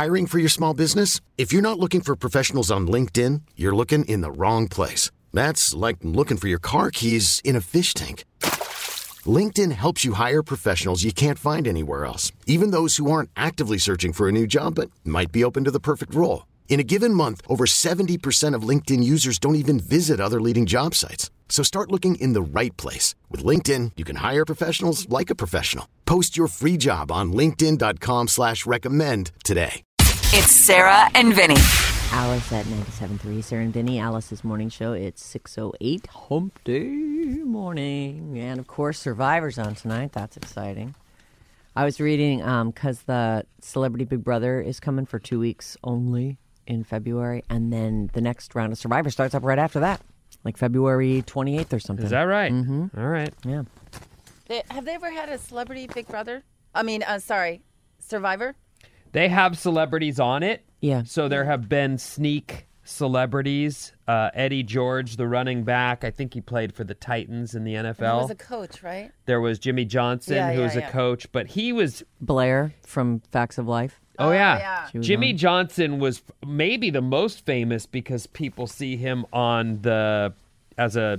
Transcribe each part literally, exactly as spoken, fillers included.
Hiring for your small business? If you're not looking for professionals on LinkedIn, you're looking in the wrong place. That's like looking for your car keys in a fish tank. LinkedIn helps you hire professionals you can't find anywhere else, even those who aren't actively searching for a new job but might be open to the perfect role. In a given month, over seventy percent of LinkedIn users don't even visit other leading job sites. So start looking in the right place. With LinkedIn, you can hire professionals like a professional. Post your free job on linkedin dot com slash recommend today. It's Sarah and Vinny. Alice at ninety-seven point three. Sarah and Vinny, Alice's morning show. It's six oh eight, hump day morning. And, of course, Survivor's on tonight. That's exciting. I was reading because um, the Celebrity Big Brother is coming for two weeks only in February. And then the next round of Survivor starts up right after that, like February twenty-eighth or something. Is that right? Mm-hmm. All right. Yeah. They, have they ever had a Celebrity Big Brother? I mean, uh, sorry, Survivor? They have celebrities on it. Yeah. So there have been sneak celebrities. Uh, Eddie George, the running back, I think he played for the Titans in the N F L. He was a coach, right? There was Jimmy Johnson, Yeah, who yeah, was yeah. a coach, but he was... Blair from Facts of Life. Oh, Oh, yeah. yeah. She was Jimmy on. Johnson was maybe the most famous because people see him on the... as a...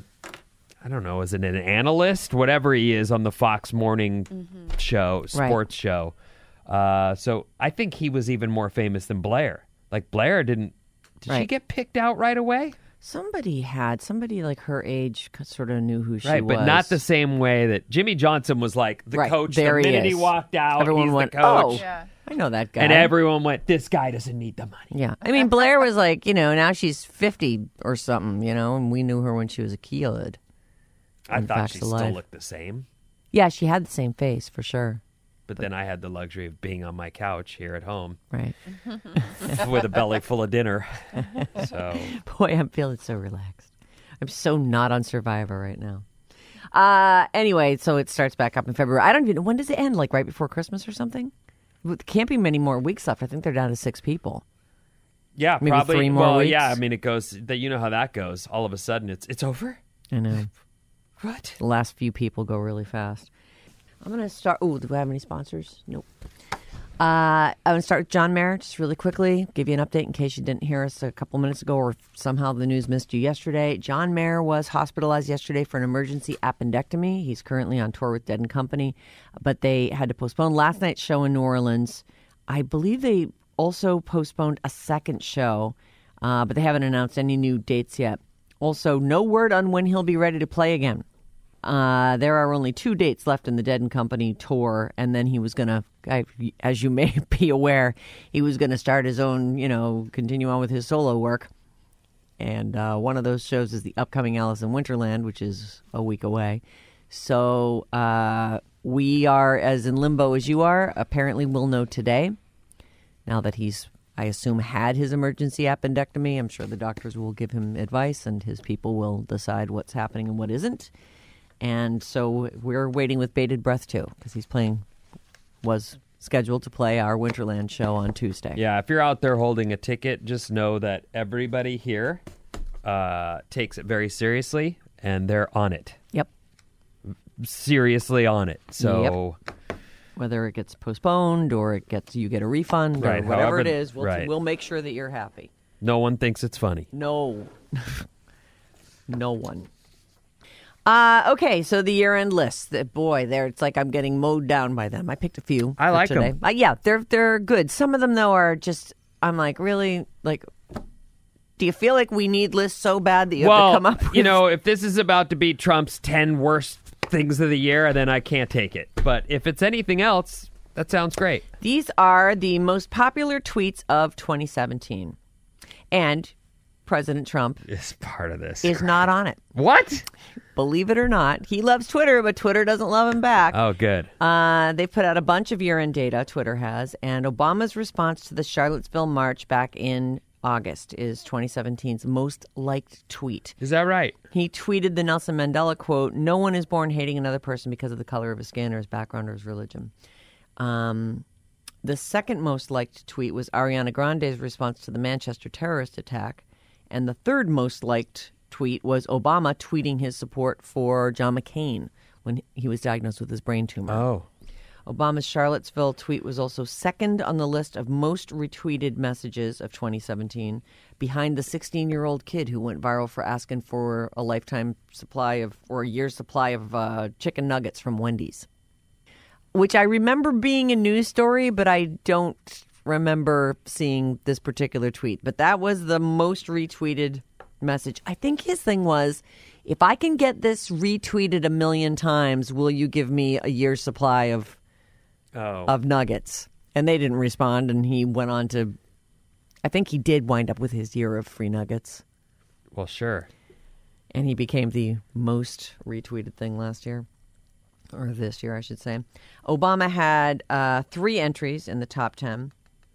I don't know, as an, an analyst, whatever he is on the Fox Morning Mm-hmm. show, sports show. Uh, so I think he was even more famous than Blair. Like Blair didn't... Did she Right. get picked out right away? Somebody had, somebody like her age sort of knew who she Right, was. but not the same way that Jimmy Johnson was like the Right, coach. there the he minute he is. walked out, Everyone he's went, the coach. oh, Yeah. I know that guy. And everyone went, this guy doesn't need the money. Yeah. I mean, Blair was like, you know, now she's fifty or something, you know, and we knew her when she was a kid. I on thought Facts she of still Life. looked the same. Yeah, she had the same face for sure. But then I had the luxury of being on my couch here at home Right. with a belly full of dinner. So Boy, I'm feeling so relaxed. I'm so not on Survivor right now. Uh, anyway, so it starts back up in February. I don't even know. When does it end? Like right before Christmas or something? There can't be many more weeks left. I think they're down to six people. yeah, Maybe probably. three more well, weeks? yeah. I mean, it goes. That you know how that goes. All of a sudden, it's it's over. I know. What? The last few people go really fast. I'm going to start. Oh, do we have any sponsors? Nope. Uh, I'm going to start with John Mayer, just really quickly. Give you an update in case you didn't hear us a couple minutes ago or somehow the news missed you yesterday. John Mayer was hospitalized yesterday for an emergency appendectomy. He's currently on tour with Dead and Company, but they had to postpone last night's show in New Orleans. I believe they also postponed a second show, uh, but they haven't announced any new dates yet. Also, no word on when he'll be ready to play again. Uh, there are only two dates left in the Dead and Company tour, and then he was going to, as you may be aware, he was going to start his own, you know, continue on with his solo work. And uh, one of those shows is the upcoming Alice in Winterland, which is a week away. So uh, we are as in limbo as you are. Apparently we'll know today, now that he's, I assume, had his emergency appendectomy. I'm sure the doctors will give him advice, and his people will decide what's happening and what isn't. And so we're waiting with bated breath, too, because he's playing, was scheduled to play our Winterland show on Tuesday. Yeah, if you're out there holding a ticket, just know that everybody here uh, takes it very seriously, and they're on it. Yep. Seriously on it. So, Whether it gets postponed or it gets you get a refund Right, or whatever however- it is, we'll, right. we'll make sure that you're happy. no one thinks it's funny. No. No one. Uh, okay, so the year-end list. The, boy, there it's like I'm getting mowed down by them. I picked a few. I for like today. them. Uh, yeah, they're they're good. Some of them though are just. I'm like, really, like. Do you feel like we need lists so bad that you well, have to come up with? you know, if this is about to be Trump's ten worst things of the year, then I can't take it. But if it's anything else, that sounds great. These are the most popular tweets of twenty seventeen, and President Trump Is part of this. is not on it. What? Believe it or not, he loves Twitter, but Twitter doesn't love him back. Oh, good. Uh, they've put out a bunch of year-end data, Twitter has, and Obama's response to the Charlottesville march back in August is twenty seventeen's most liked tweet. Is that right? He tweeted the Nelson Mandela quote, "No one is born hating another person because of the color of his skin or his background or his religion." Um, the second most liked tweet was Ariana Grande's response to the Manchester terrorist attack. And the third most liked tweet was Obama tweeting his support for John McCain when he was diagnosed with his brain tumor. Oh. Obama's Charlottesville tweet was also second on the list of most retweeted messages of twenty seventeen, behind the sixteen-year-old kid who went viral for asking for a lifetime supply of, or a year's supply of uh, chicken nuggets from Wendy's. Which I remember being a news story, but I don't remember seeing this particular tweet. But that was the most retweeted message. I think his thing was, if I can get this retweeted a million times, will you give me a year's supply of Oh. of nuggets? And they didn't respond, and he went on to, I think he did wind up with his year of free nuggets. Well, sure. And he became the most retweeted thing last year, or this year, I should say. Obama had uh, three entries in the top ten.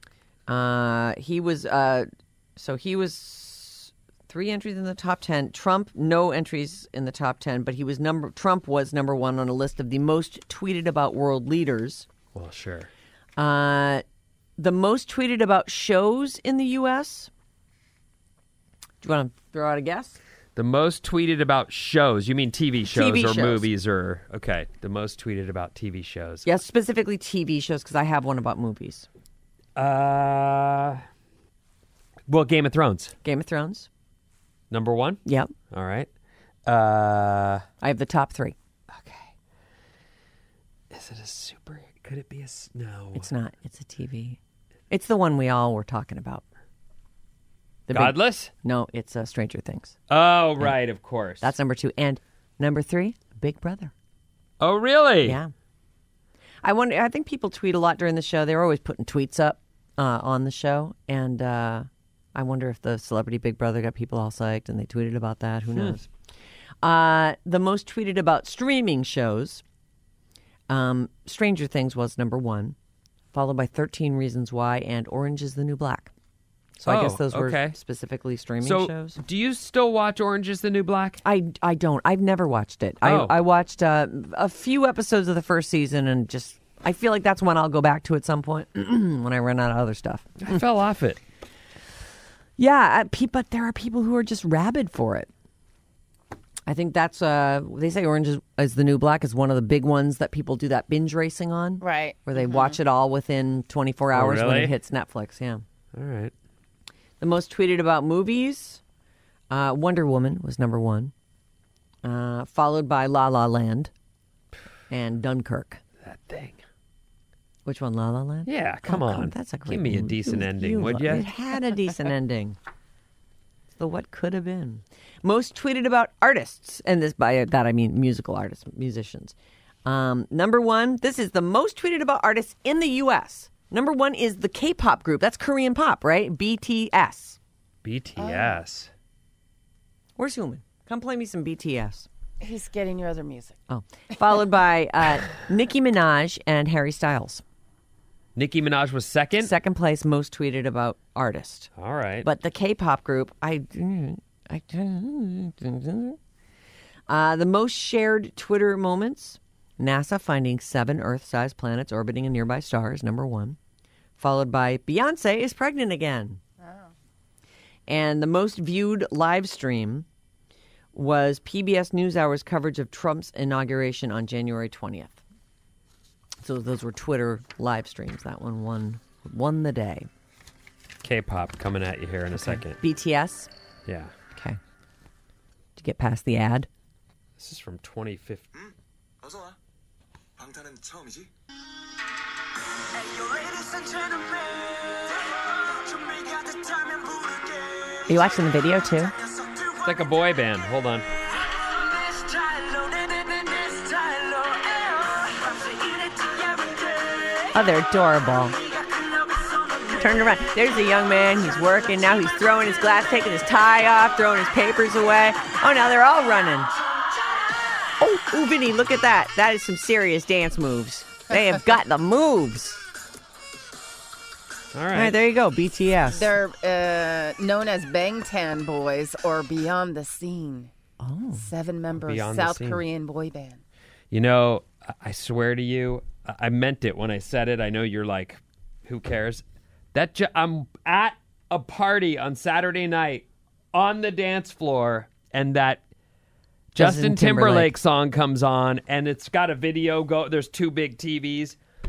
Uh, he was, uh, so he was three entries in the top ten. Trump, no entries in the top ten, but he was number, Trump was number one on a list of the most tweeted about world leaders. Well, sure. Uh, the most tweeted about shows in the U S. Do you want to throw out a guess? The most tweeted about shows. You mean T V shows T V or shows. movies or... Okay. The most tweeted about T V shows. Yes, specifically T V shows, because I have one about movies. Uh, well, Game of Thrones. Game of Thrones. Number one? Yep. All right. Uh, I have the top three. okay. Is it a super... Could it be a... s- No. It's not. It's a T V. It's the one we all were talking about. The big- Godless? no, it's uh, Stranger Things. Oh, right. Of course. That's number two. And number three, Big Brother. Oh, really? Yeah. I wonder. I think people tweet a lot during the show. They're always putting tweets up uh, on the show, and uh, I wonder if the celebrity Big Brother got people all psyched and they tweeted about that. Who knows? Uh, the most tweeted about streaming shows, um, Stranger Things was number one, followed by thirteen Reasons Why and Orange is the New Black. So I Oh, guess those were okay. specifically streaming So, shows. do you still watch Orange is the New Black? I, I don't. I've never watched it. Oh. I, I watched uh, a few episodes of the first season and just, I feel like that's when I'll go back to at some point when I run out of other stuff. I fell off it. Yeah, uh, pe- but there are people who are just rabid for it. I think that's, uh, they say Orange is, is the New Black is one of the big ones that people do that binge racing on. Right. Where they watch it all within twenty-four hours when really? it hits Netflix, yeah. All right. The most tweeted about movies, uh, Wonder Woman was number one, uh, followed by La La Land and Dunkirk. That thing. Which one, La La Land? Yeah, come Oh, on. God, that's a great Give me a movie. decent You- ending, you would lo- you? It had a decent ending. The what could have been. Most tweeted about artists, and this by that I mean musical artists, musicians. Um, number one, this is the most tweeted about artists in the U S. Number one is the K-pop group. That's Korean pop, right? B T S. B T S. Where's Human? Come play me some B T S. He's getting your other music. Oh, followed by uh, Nicki Minaj and Harry Styles. Nicki Minaj was second? Second place, most tweeted about artist. All right. But the K-pop group, I, I uh, the most shared Twitter moments: NASA finding seven Earth-sized planets orbiting a nearby star is number one, followed by Beyonce is pregnant again. And the most viewed live stream was P B S NewsHour's coverage of Trump's inauguration on January twentieth. So those were Twitter live streams. That one won won the day. K-pop coming at you here in a second. B T S. Yeah. Okay. To get past the ad. This is from twenty fifteen. 어서 와. 방탄은 처음이지? Are you watching the video too? It's like a boy band. Hold on. Oh, they're adorable. Turn around. There's a young man. He's working. Now he's throwing his glass, taking his tie off, throwing his papers away. Oh, now they're all running. Oh, ooh, Vinny, look at that. That is some serious dance moves. They have got the moves. All All right. right, there you go. B T S. They're uh, known as Bangtan Boys or Beyond the Scene. Oh. Seven-member Beyond the South Scene. Korean boy band. You know, I- I swear to you, I- I meant it when I said it. I know you're like, who cares? That ju- I'm at a party on Saturday night on the dance floor, and that Justin, Justin Timberlake. Timberlake song comes on, and it's got a video go. There's two big T Vs.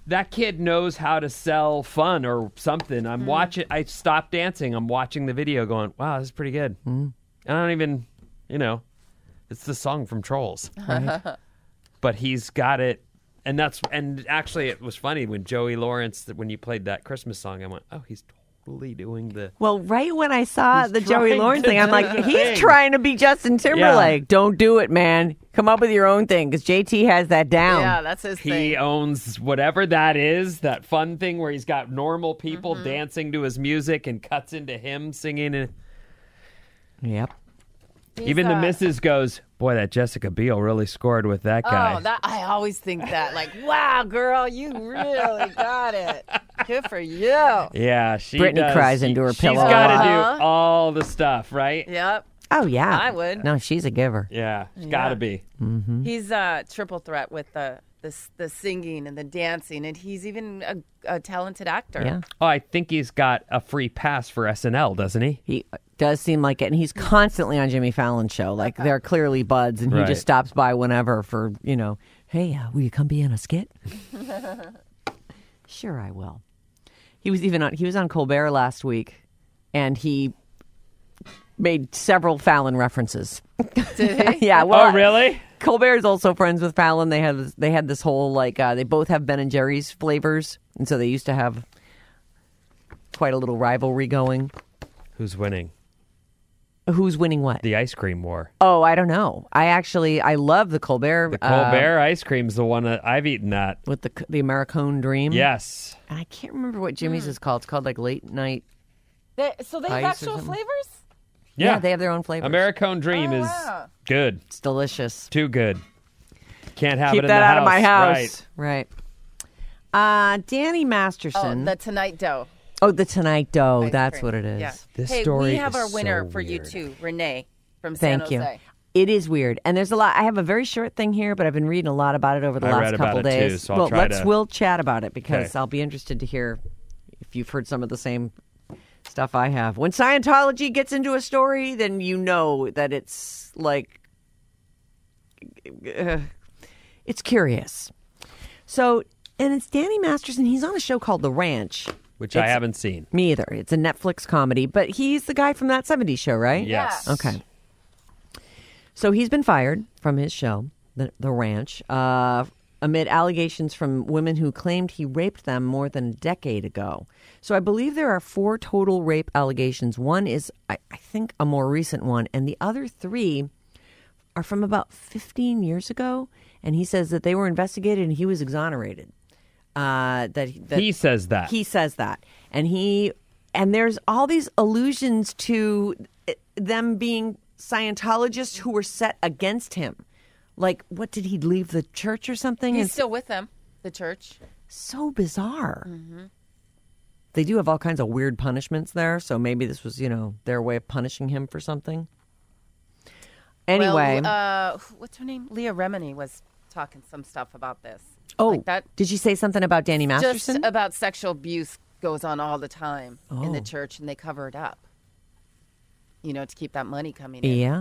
that kid knows how to sell fun or something. I'm Mm. watching. I stopped dancing. I'm watching the video, going, "Wow, this is pretty good." Mm. I don't even, you know, it's the song from Trolls, Right. but he's got it. And that's and actually, it was funny when Joey Lawrence, when you played that Christmas song, I went, "Oh, he's totally doing the." Well, right when I saw He's the Joey trying Lawrence to thing, I'm do like, the he's thing. trying to be Justin Timberlake. Don't do it, man. Come up with your own thing, because J T has that down. Yeah, that's his He thing. owns whatever that is, that fun thing where he's got normal people Mm-hmm. dancing to his music and cuts into him singing. And Yep. He's, even the uh, missus goes, "Boy, that Jessica Biel really scored with that guy." Oh, that I always think that. Like, wow, girl, you really got it. Good for you. Yeah, she Brittany does. cries into her She's pillow a got to lot. do all the stuff, right? Yep. Oh, yeah. I would. No, she's a giver. Yeah, she's got to be. He's a triple threat with the the the singing and the dancing, and he's even a, a talented actor. Yeah. Oh, I think he's got a free pass for S N L, doesn't he? He does seem like it, and he's constantly on Jimmy Fallon's show. Like, they're clearly buds, and he Right. just stops by whenever for, you know, hey, uh, will you come be in a skit? Sure, I will. He was even on, he was on Colbert last week, and he made several Fallon references. Did he? Yeah, well, Oh, really? Colbert is also friends with Fallon. They have they had this whole like uh, they both have Ben and Jerry's flavors, and so they used to have quite a little rivalry going. Who's winning? Who's winning what? The ice cream war. Oh, I don't know. I actually I love the Colbert. The uh, Colbert ice cream's the one that I've eaten that. with the the Americone Dream. Yes. and I can't remember what Jimmy's is called. It's called like late night. They, so they have Ice or actual something. flavors? Yeah, they have their own flavors. Americone Dream Oh, is wow. good. It's delicious. Too good. Can't have Keep it in that the out house. of my house. Right. Right. Uh, Danny Oh, Masterson. the Tonight Dough. Oh, the Tonight Dough. ice That's cream. what it is. Yeah. This hey, story we have is our winner so for you weird. too, Renee from San Thank you. Jose. It is weird, and there's a lot. I have a very short thing here, but I've been reading a lot about it over the I last read about couple it too, days. so I'll well, try let's to- we'll chat about it because Okay. I'll be interested to hear if you've heard some of the same stuff I have. When Scientology gets into a story, then you know that it's like uh, it's curious. So, and it's Danny Masterson. He's on a show called The Ranch. Which I It's- haven't seen. Me either. It's a Netflix comedy, but he's the guy from that seventies show, right? Yes. Okay. So he's been fired from his show, The, the Ranch, uh, amid allegations from women who claimed he raped them more than a decade ago. So I believe there are four total rape allegations. One is, I, I think, a more recent one, and the other three are from about fifteen years ago. And he says that they were investigated and he was exonerated. Uh, that, that He says that. he says that, and he and there's all these allusions to them being Scientologists who were set against him. Like, what did he leave the church or something? He's It's still with them, the church. so bizarre. They do have all kinds of weird punishments there, so maybe this was, you know, their way of punishing him for something. Anyway, Well, uh, what's her name? Leah Remini was talking some stuff about this. oh, like that. did you say something about Danny Just Masterson? about sexual abuse goes on all the time in the Oh. church, and they cover it up. You know, to keep that money coming in. Yeah.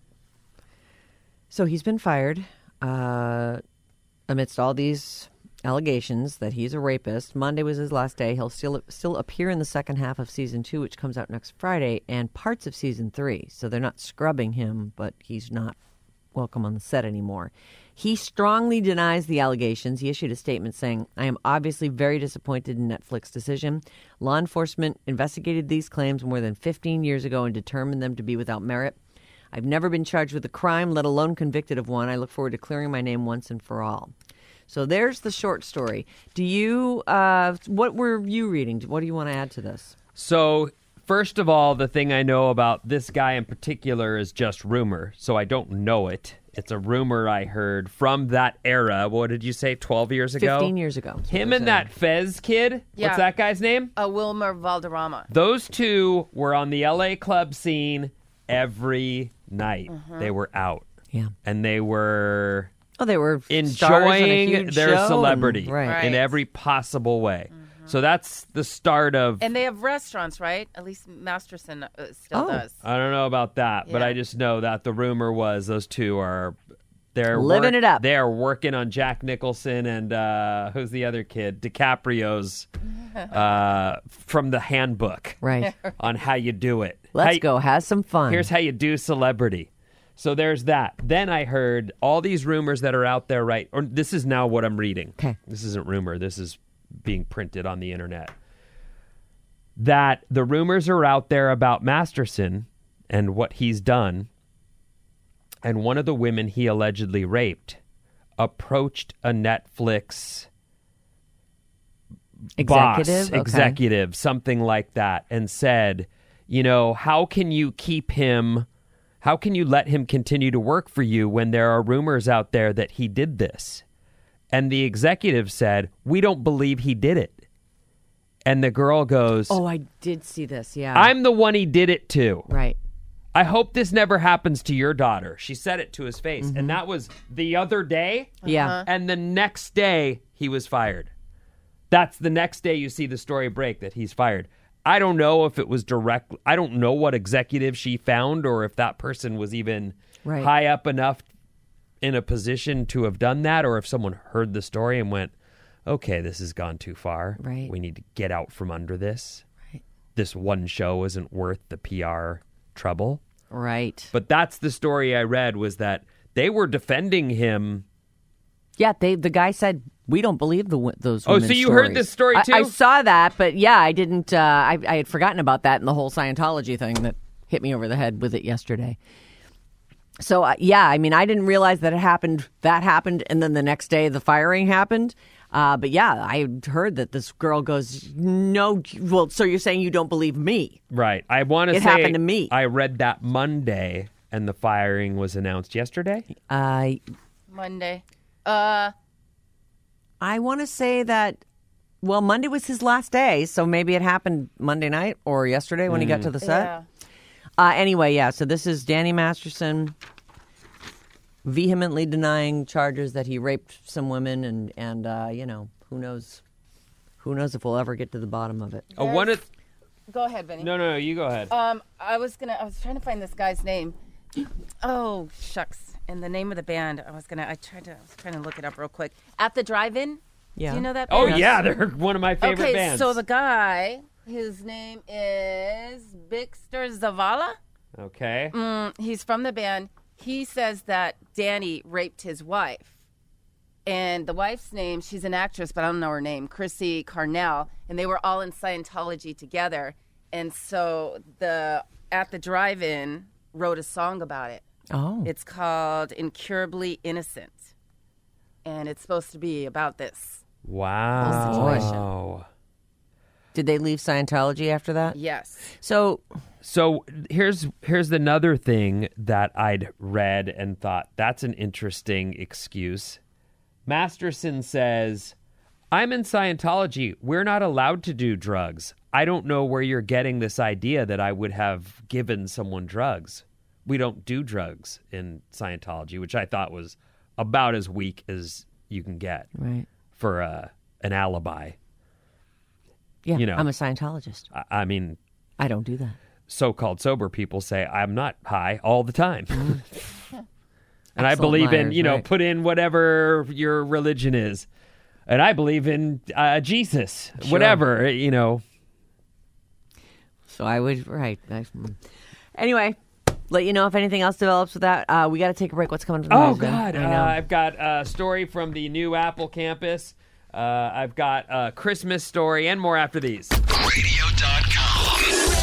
So he's been fired uh, amidst all these allegations that he's a rapist. Monday was his last day. He'll still still appear in the second half of season two, which comes out next Friday, and parts of season three. So they're not scrubbing him, but he's not welcome on the set anymore. He strongly denies the allegations. He issued a statement saying, "I am obviously very disappointed in Netflix's decision. Law enforcement investigated these claims more than fifteen years ago and determined them to be without merit. I've never been charged with a crime, let alone convicted of one. I look forward to clearing my name once and for all." So there's the short story. Do you, uh, what were you reading? What do you want to add to this? So, first of all, the thing I know about this guy in particular is just rumor, so I don't know it. It's a rumor I heard from that era. What did you say, twelve years ago? fifteen years ago. is what Him they're and saying. that Fez kid, Yeah. what's that guy's name? Uh, Wilmer Valderrama. Those two were on the L A club scene every night. Mm-hmm. They were out. Yeah. And they were Oh, they were stars in a enjoying huge their show celebrity and- right. Right. in every possible way. So that's the start of... And they have restaurants, right? At least Masterson uh, still Oh. does. I don't know about that, but Yeah. I just know that the rumor was those two are... They're Living it up. They're working on Jack Nicholson and uh, who's the other kid? DiCaprio's uh, from the handbook Right. on how you do it. Let's How you- go. Have some fun. Here's how you do celebrity. So there's that. Then I heard all these rumors that are out there, right? Or this is now what I'm reading. Okay. This isn't rumor. This is being printed on the internet. That the rumors are out there about Masterson and what he's done. And one of the women he allegedly raped approached a Netflix boss, Executive? Okay. executive, something like that, and said, you know, how can you keep him, how can you let him continue to work for you when there are rumors out there that he did this? And the executive said, we don't believe he did it. And the girl goes, Oh, I did see this. Yeah. I'm the one he did it to. right. I hope this never happens to your daughter. She said it to his face. Mm-hmm. And that was the other day. Yeah. And the next day, he was fired. That's the next day you see the story break that he's fired. I don't know if it was direct. I don't know what executive she found or if that person was even Right. high up enough in a position to have done that, or if someone heard the story and went, okay, this has gone too far. Right. We need to get out from under this. Right. This one show isn't worth the P R trouble. Right. But that's the story I read, was that they were defending him. Yeah, they the guy said we don't believe the wo- those. Oh, women's so you heard stories." this story I- too? I, saw that, but yeah, I didn't. Uh, I, I had forgotten about that and the whole Scientology thing that hit me over the head with it yesterday. So uh, yeah, I mean, I didn't realize that it happened. That happened, and then the next day the firing happened. Uh, but yeah, I heard that this girl goes, no. Well, so you're saying you don't believe me? Right. I want to It say happened to me. I read that Monday, and the firing was announced yesterday. Uh, Monday. Uh, I want to say that. Well, Monday was his last day, so maybe it happened Monday night or yesterday when he got to the set. yeah. Uh, anyway, yeah, so this is Danny Masterson vehemently denying charges that he raped some women, and, and uh, you know, who knows who knows if we'll ever get to the bottom of it. Oh, one of Go ahead, Vinny. no, no, no, you go ahead. Um, I was gonna. I was trying to find this guy's name. Oh shucks! And the name of the band. I was gonna. I tried to. I was trying to look it up real quick. At the Drive-In. Yeah. Do you know that? oh band? yeah, they're one of my favorite Okay, bands. so the guy, his name is Bixter Zavala. okay. Mm, he's from the band. He says that Danny raped his wife. And the wife's name, she's an actress, but I don't know her name, Chrissy Carnell. And they were all in Scientology together. And so the At the Drive-In wrote a song about it. Oh, It's called Incurably Innocent. And it's supposed to be about this. Wow. did they leave Scientology after that? Yes. So, So here's here's another thing that I'd read and thought that's an interesting excuse. Masterson says, I'm in Scientology. We're not allowed to do drugs. I don't know where you're getting this idea that I would have given someone drugs. We don't do drugs in Scientology, which I thought was about as weak as you can get right. for uh, an alibi. Yeah, You know. I'm a Scientologist. I, I mean, I don't do that. so-called sober people say, I'm not high all the time. And I Excellent believe in, liars, you know, right. put in whatever your religion is. And I believe in uh, Jesus, Sure. whatever, you know. So I would, right. I- Anyway, let you know if anything else develops with that. Uh, we got to take a break. What's coming to the Oh, news, Ben? God. I Uh, know. I've got a story from the new Apple campus. Uh, I've got a Christmas story and more after these. radio dot com.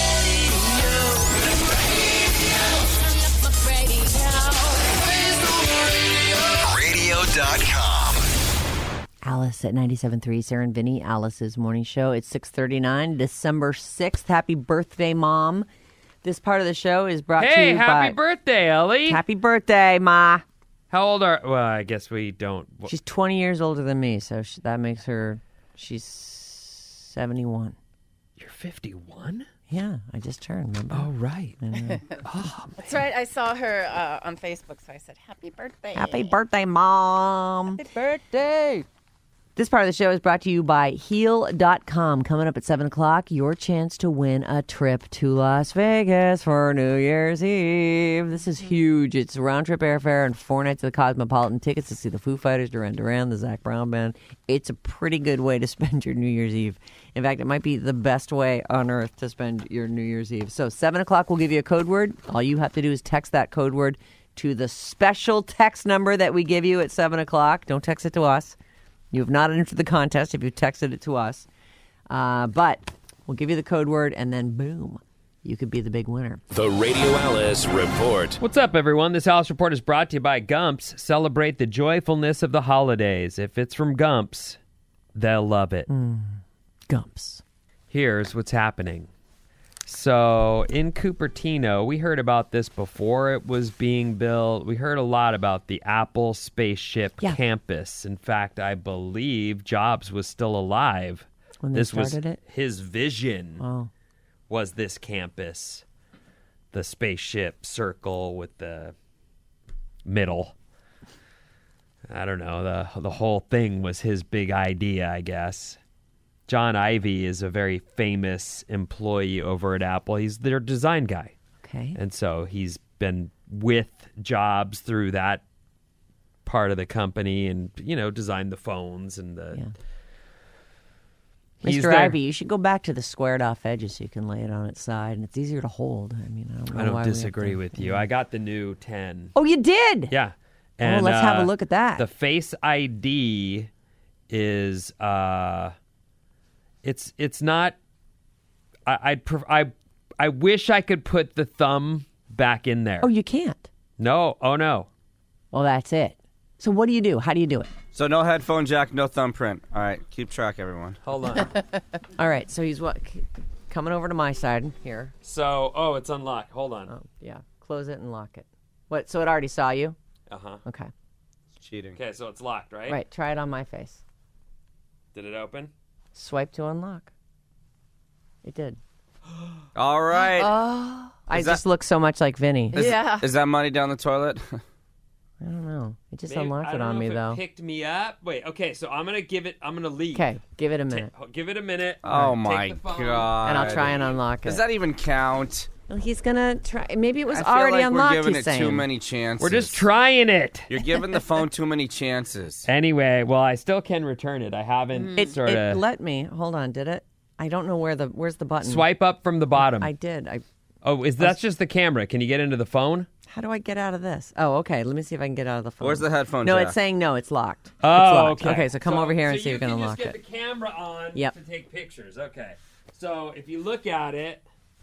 radio dot com. Alice at ninety-seven point three, Sarah and Vinny, Alice's morning show. It's six thirty-nine, December sixth. Happy birthday, Mom. This part of the show is brought to Hey, you happy by... birthday, Ellie. Happy birthday, Ma. How old are... Well, I guess we don't... She's twenty years older than me, so she, that makes her... She's seventy-one. You're fifty-one? Yeah, I just turned, remember? Oh, right. That's right. I saw her uh, on Facebook, so I said, happy birthday. Happy birthday, Mom. Happy birthday. This part of the show is brought to you by Heal dot com. Coming up at seven o'clock, your chance to win a trip to Las Vegas for New Year's Eve. This is huge. It's round-trip airfare and four nights of the Cosmopolitan, tickets to see the Foo Fighters, Duran Duran, the Zac Brown Band. It's a pretty good way to spend your New Year's Eve. In fact, it might be the best way on earth to spend your New Year's Eve. So seven o'clock, we'll give you a code word. All you have to do is text that code word to the special text number that we give you at seven o'clock. Don't text it to us. You have not entered the contest if you texted it to us. Uh, but we'll give you the code word, and then boom, you could be the big winner. The Radio Alice Report. What's up, everyone? This Alice Report is brought to you by Gumps. Celebrate the joyfulness of the holidays. If it's from Gumps, they'll love it. Mm, Gumps. Here's what's happening. So in Cupertino, we heard about this before it was being built. We heard a lot about the Apple spaceship Yeah. campus. In fact, I believe Jobs was still alive. When they this started was it? his vision. Oh. Was this campus, the spaceship circle with the middle. I don't know. The the whole thing was his big idea, I guess. John Ivey is a very famous employee over at Apple. He's their design guy. Okay. And so he's been with Jobs through that part of the company and, you know, designed the phones and the... Yeah. He's Mister there. Ivy, you should go back to the squared off edges so you can lay it on its side, and it's easier to hold. I mean, I don't know I don't why we have disagree to- with you. I got the new ten. Oh, you did? Yeah. Oh, let's have a uh, look at that. The Face I D is uh it's it's not I I'd pref- I I wish I could put the thumb back in there. Oh, you can't. No. Oh no. Well, that's it. So what do you do? How do you do it? So no headphone jack, no thumbprint. All right, keep track, everyone. Hold on. All right, so he's what? c- Coming over to my side here. So, oh, it's unlocked. Hold on. Oh, yeah. Close it and lock it. What? So it already saw you? Uh-huh. Okay. Cheating. Okay, so it's locked, right? Right. Try it on my face. Did it open? Swipe to unlock. It did. All right. I Is that- just look so much like Vinny. Is, Yeah. Is that money down the toilet? I don't know. It just Maybe- unlocked I it don't on know me if it though. picked me up. Wait, okay, so I'm going to give it I'm going to leave. Okay, give it a Ta- minute, give it a minute. oh Take my the phone. god. and I'll try and unlock it. Does that even count? Well, he's gonna try. Maybe it was I feel already like unlocked. we're giving he's it saying. too many chances. We're just trying it. You're giving the phone too many chances. Anyway, well, I still can return it. I haven't It, sort it of let me. Hold on. Did it? I don't know where the. Where's the button? swipe up from the bottom. I did. I. oh, is that's just the camera? Can you get into the phone? How do I get out of this? Oh, okay. Let me see if I can get out of the phone. Where's the headphone No, jack? it's saying no. It's locked. Oh, it's locked. okay. Okay, so come over here and so see if you can can unlock just get it. the camera on Yep. to take pictures. Okay. So if you look at it,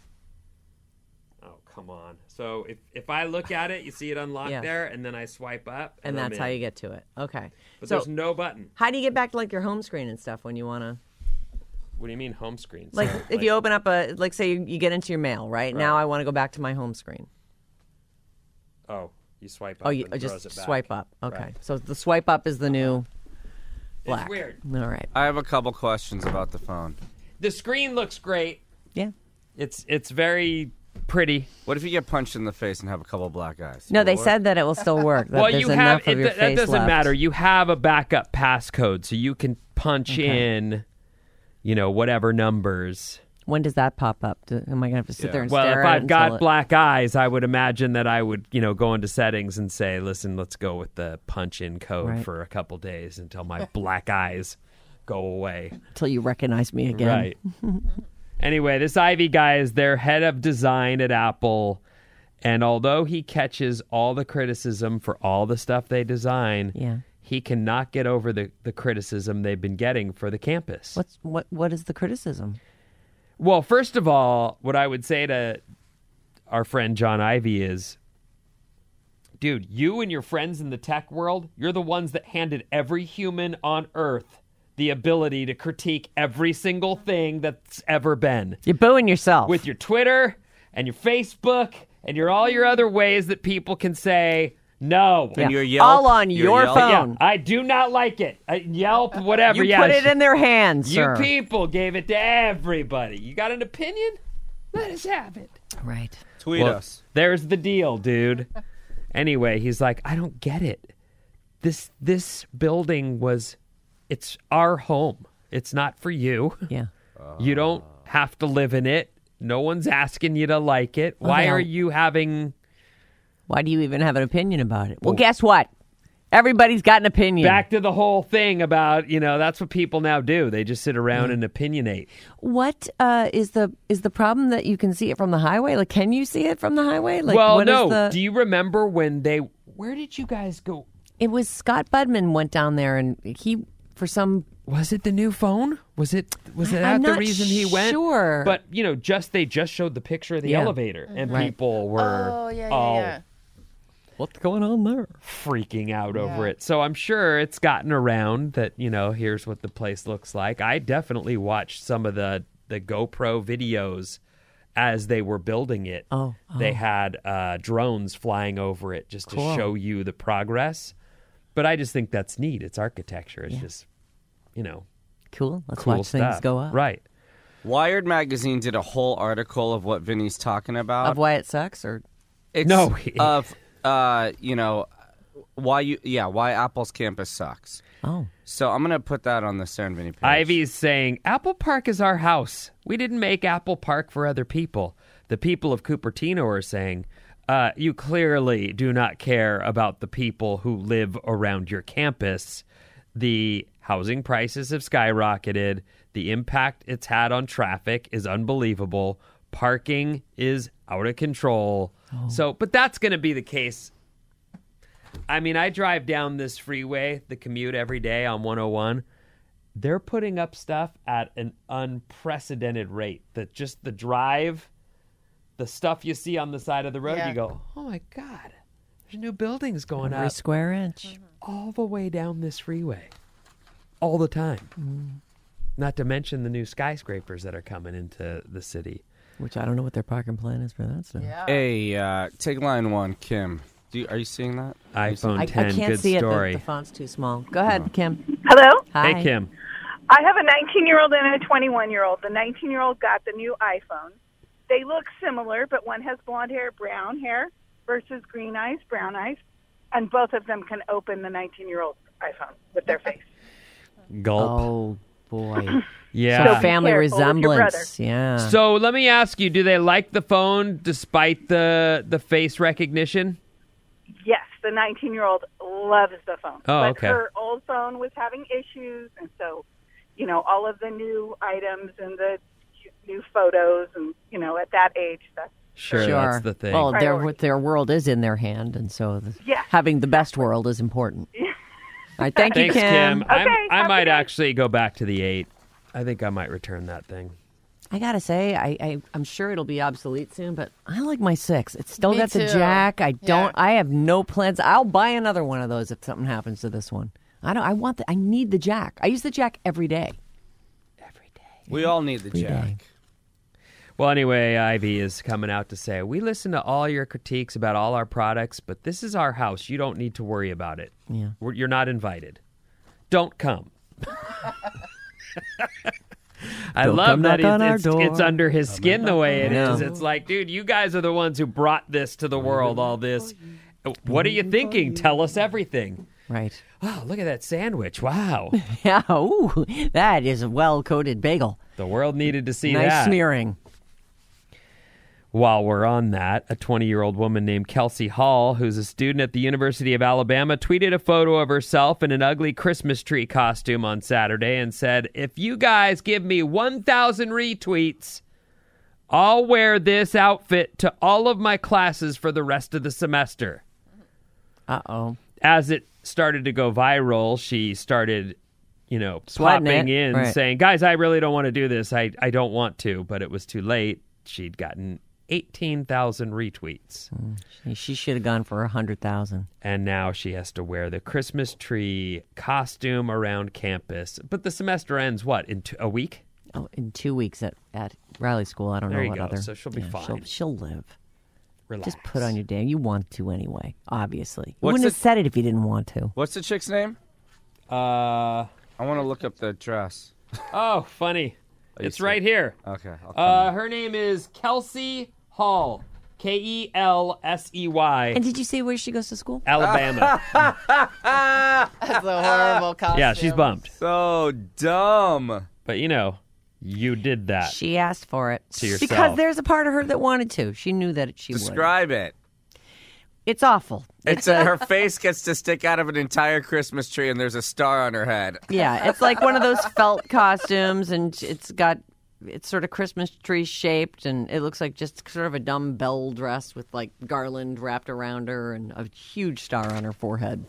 oh come on. So if if I look at it, you see it unlocked Yeah. there, and then I swipe up, And I'm that's how in. you get to it. Okay. But so there's no button. how do you get back to like your home screen and stuff when you want to? What do you mean home screen? Like So, if you open up a like say you, you get into your mail right, now Right. I want to go back to my home screen. oh, you swipe up. Oh, you and just throws it back. swipe up. Okay. Right. So the swipe up is the new black. It's weird. All right. I have a couple questions about the phone. The screen looks great. Yeah. It's it's very pretty. What if you get punched in the face and have a couple black eyes? No, Will they it work? said that it will still work. That well, there's you enough have of it, your that face doesn't left. matter. You have a backup passcode, so you can punch Okay. in, you know, whatever numbers. When does that pop up? Do, am I gonna have to sit Yeah. there and Well, stare if at it I've until got it- black eyes, I would imagine that I would, you know, go into settings and say, "Listen, let's go with the punch-in code Right. for a couple days until my black eyes go away." until you recognize me again? Right. Anyway, this Ivy guy is their head of design at Apple. And although he catches all the criticism for all the stuff they design, Yeah. he cannot get over the, the criticism they've been getting for the campus. What's what? What is the criticism? Well, first of all, what I would say to our friend John Ivey is, dude, you and your friends in the tech world, you're the ones that handed every human on Earth the ability to critique every single thing that's ever been. You're booing yourself. With your Twitter and your Facebook and your all your other ways that people can say no. Yeah. And your Yelp, all on your your Yelp. phone. Yeah, I do not like it. Uh, Yelp, whatever. You yeah, put it in their hands, You sir. people gave it to everybody. You got an opinion? Let us have it. Right. Tweet Well, us. There's the deal, dude. Anyway, he's like, I don't get it. This this building was it's our home. It's not for you. Yeah. You don't have to live in it. No one's asking you to like it. Well, Why they are don't- you having... Why do you even have an opinion about it? Well, guess what? Everybody's got an opinion. Back to the whole thing about, you know, that's what people now do. They just sit around and opinionate. What uh, is the is the problem that you can see it from the highway? Like, can you see it from the highway? Like, well, what is no. the- Do you remember when they... Where did you guys go? It was Scott Budman went down there, and he, for some... Was it the new phone? Was it was it I'm that the not reason he went? sure. But, you know, just they just showed the picture of the Yeah. elevator, and Right. people were Oh, yeah, yeah, all yeah. What's going on there? freaking out over Yeah. it. So I'm sure it's gotten around that, you know, here's what the place looks like. I definitely watched some of the, the GoPro videos as they were building it. Oh, They oh. had uh, drones flying over it just Cool. to show you the progress. But I just think that's neat. It's architecture. It's Yeah. just, you know, Cool. Let's cool watch stuff. things go up. Right. Wired magazine did a whole article of what Vinny's talking about. Of why it sucks, or It's No. of uh, you know, why you yeah why Apple's campus sucks. oh, So I'm gonna put that on the Sarah and Vinny page. Ivy's saying, Apple Park is our house. We didn't make Apple Park for other people. The people of Cupertino are saying, uh, you clearly do not care about the people who live around your campus. The housing prices have skyrocketed. The impact it's had on traffic is unbelievable. Parking is out of control. So, but that's going to be the case. I mean, I drive down this freeway, the commute every day on one oh one. They're putting up stuff at an unprecedented rate. That just the drive, the stuff you see on the side of the road, Yeah. you go, oh my God, there's new buildings going every up square inch. all the way down this freeway, all the time. Not to mention the new skyscrapers that are coming into the city. Which I don't know what their parking plan is for that stuff. Yeah. Hey, uh, take line one, Kim. Do you, are you seeing that? Are you seeing- iPhone I, I ten, can't good see story. it. The, the font's too small. Go ahead, Kim. Hello? Hi. Hey, Kim. I have a nineteen-year-old and a twenty-one-year-old. The nineteen-year-old got the new iPhone. They look similar, but one has blonde hair, brown hair versus green eyes, brown eyes. And both of them can open the nineteen-year-old's iPhone with their face. Gulp. Oh boy. Yeah. So family careful with your resemblance. Yeah. So let me ask you: do they like the phone despite the the face recognition? Yes, the nineteen-year-old loves the phone. Oh, but okay. her old phone was having issues, and so, you know, all of the new items and the new photos, and, you know, at that age, that's Sure, that's the thing. Well, their Priority. their world is in their hand, and so the, Yeah. having the best world is important. All right, thank Thanks, you, Kim. Kim. I'm- Okay, I have a might good day. actually go back to the eight. I think I might return that thing. I gotta say, I, I I'm sure it'll be obsolete soon, but I like my six. It's still Me got the too. jack. I don't. Yeah. I have no plans. I'll buy another one of those if something happens to this one. I don't. I want. The, I need the jack. I use the jack every day. Every day. We all need the Every jack. day. Well, anyway, Ivy is coming out to say, we listen to all your critiques about all our products, but this is our house. You don't need to worry about it. Yeah. We're, you're not invited. Don't come. I Don't love come that knock on our it's, it's, it's door. under his skin the way it Yeah. is. It's like, dude, you guys are the ones who brought this to the world, all this. What are you thinking? Tell us everything. Right. Oh, look at that sandwich. Wow. Yeah. Ooh, that is a well coated bagel. The world needed to see nice that. smearing. While we're on that, a twenty-year-old woman named Kelsey Hall, who's a student at the University of Alabama, tweeted a photo of herself in an ugly Christmas tree costume on Saturday and said, if you guys give me one thousand retweets, I'll wear this outfit to all of my classes for the rest of the semester. Uh oh. As it started to go viral, she started, you know, Sweating popping it. in Right. saying, guys, I really don't want to do this. I, I don't want to, but it was too late. She'd gotten eighteen thousand retweets. She, she should have gone for a hundred thousand. And now she has to wear the Christmas tree costume around campus. But the semester ends, what, in t- a week? Oh, in two weeks at, at Riley School. I don't There know you what go. other. So she'll be yeah, fine. She'll, she'll live. Relax. Just put on your damn. You want to anyway. Obviously, you What's wouldn't have the- said it if you didn't want to. What's the chick's name? Uh, I want to look up the dress. oh, funny. you It's see right it? here. Okay. I'll Uh, come. her name is Kelsey Hall. K E L S E Y. And did you see where she goes to school? Alabama. That's a horrible costume. Yeah, she's bummed. So dumb. But, you know, you did that. She asked for it. To yourself. Because there's a part of her that wanted to. She knew that she would. Describe it. It's awful. It's a, her face gets to stick out of an entire Christmas tree, and there's a star on her head. Yeah, it's like one of those felt costumes, and it's got it's sort of Christmas tree shaped, and it looks like just sort of a dumb belle dress with like garland wrapped around her and a huge star on her forehead.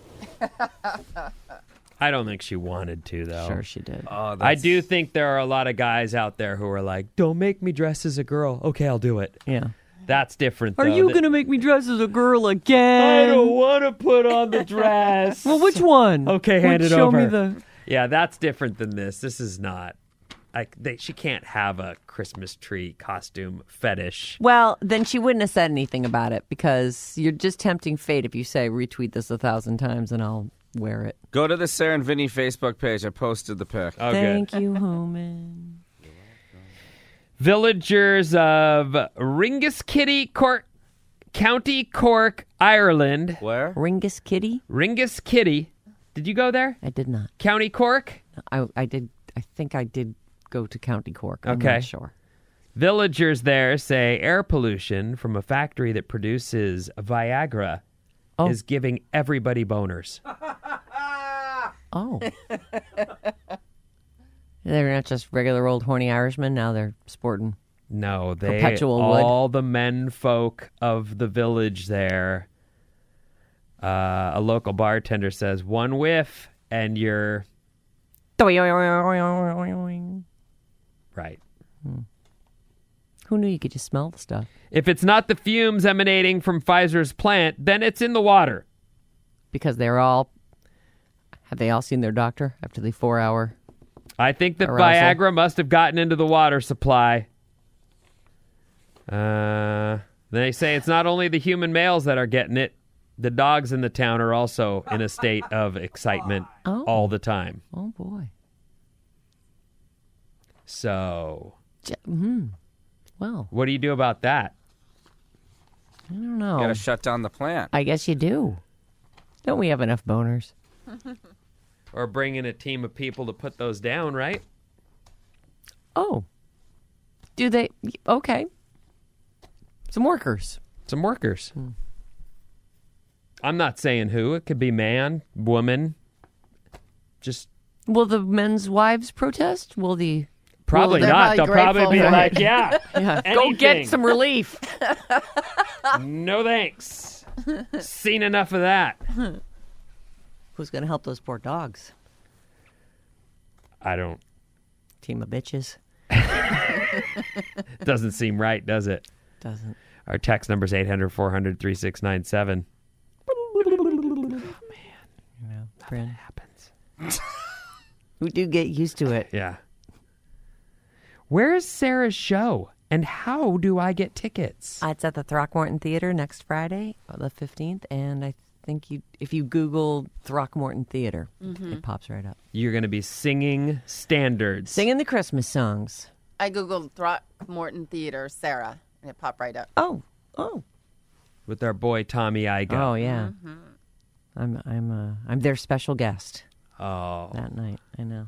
I don't think she wanted to, though. Sure, she did. Oh, I do think there are a lot of guys out there who are like, "Don't make me dress as a girl." Okay, I'll do it. Yeah. That's different, Are though. you That- going to make me dress as a girl again? I don't want to put on the dress. Well, which one? Okay, hand Which- it show over. me the... Yeah, that's different than this. This is not. Like they, she can't have a Christmas tree costume fetish. Well, then she wouldn't have said anything about it because you're just tempting fate if you say retweet this a thousand times and I'll wear it. Go to the Sarah and Vinny Facebook page. I posted the pic. Oh, Thank good. you, Homan. Villagers of Ringaskiddy, Cork, County Cork, Ireland. Where? Ringus Kitty? Ringaskiddy. Did you go there? I did not. County Cork? I, I did. I think I did go to County Cork. I'm Okay. not sure. Villagers there say air pollution from a factory that produces Viagra Oh. is giving everybody boners. Oh. They're not just regular old horny Irishmen. Now they're sporting. No, they Perpetual wood. all the men folk of the village there. Uh, a local bartender says one whiff and you're right. Who knew you could just smell the stuff? If it's not the fumes emanating from Pfizer's plant, then it's in the water. Because they're all. Have they all seen their doctor after the four-hour? I think that Arousal. Viagra must have gotten into the water supply. Uh, they say it's not only the human males that are getting it. The dogs in the town are also in a state of excitement Oh. all the time. Oh boy. So, J- hmm. Well, what do you do about that? I don't know. Got to shut down the plant. I guess you do. Don't we have enough boners? Or bring in a team of people to put those down, right? Oh. Do they? Okay. Some workers. Some workers. I'm not saying who. It could be man, woman. Just Will the men's wives protest? Will the probably they're not. probably They'll probably be grateful for like, it. yeah, yeah, go anything. get some relief? No thanks. Seen enough of that. Who's going to help those poor dogs? I don't. Team of bitches. Doesn't seem right, does it? Doesn't. Our text number is eight hundred, four hundred, thirty-six ninety-seven. You know, Bryn. Happens. We do get used to it. Yeah. Where is Sarah's show? And how do I get tickets? Uh, it's at the Throckmorton Theater next Friday, uh, the fifteenth, and I think you, if you Google Throckmorton Theater, it pops right up. You're going to be singing standards. Singing the Christmas songs. I googled Throckmorton Theater, Sarah, and it popped right up. Oh, oh, with our boy Tommy Igo. oh, yeah. I'm, I'm, uh, I'm their special guest Oh. that night. I know.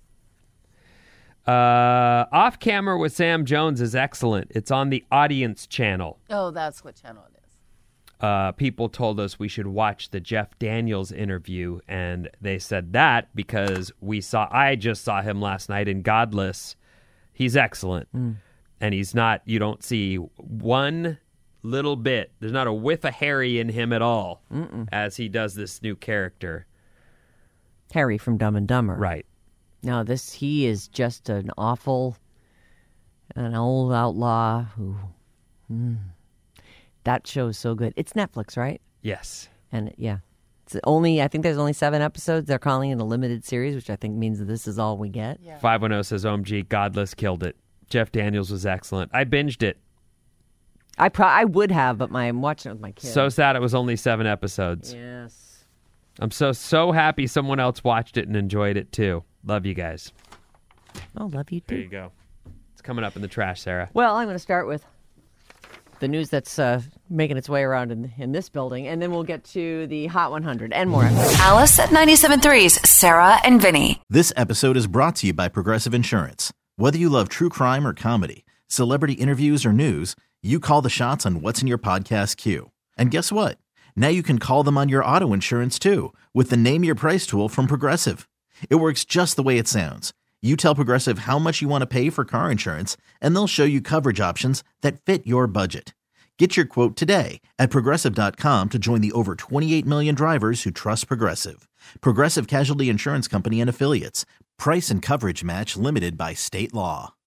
Uh, Off Camera with Sam Jones is excellent. It's on the Audience channel. Oh, that's what channel it is. Uh, people told us we should watch the Jeff Daniels interview, and they said that because we saw. I just saw him last night in Godless. He's excellent, and he's not. You don't see one little bit. There's not a whiff of Harry in him at all, Mm-mm. as he does this new character. Harry from Dumb and Dumber. Right. Now, this, he is just an awful, an old outlaw who, mm, that show is so good. It's Netflix, right? Yes. And yeah, it's only, I think there's only seven episodes. They're calling it a limited series, which I think means that this is all we get. Yeah. five one zero says, O M G, Godless killed it. Jeff Daniels was excellent. I binged it. I pro- I would have, but my, I'm watching it with my kids. So sad it was only seven episodes. Yes. I'm so, so happy someone else watched it and enjoyed it too. Love you guys. Oh, love you too. There you go. It's coming up in the trash, Sarah. Well, I'm going to start with the news that's uh, making its way around in, in this building. And then we'll get to the Hot one hundred and more. Alice at ninety-seven point three's Sarah and Vinny. This episode is brought to you by Progressive Insurance. Whether you love true crime or comedy, celebrity interviews or news, you call the shots on what's in your podcast queue. And guess what? Now you can call them on your auto insurance too with the Name Your Price tool from Progressive. It works just the way it sounds. You tell Progressive how much you want to pay for car insurance, and they'll show you coverage options that fit your budget. Get your quote today at Progressive dot com to join the over twenty-eight million drivers who trust Progressive. Progressive Casualty Insurance Company and Affiliates. Price and coverage match limited by state law.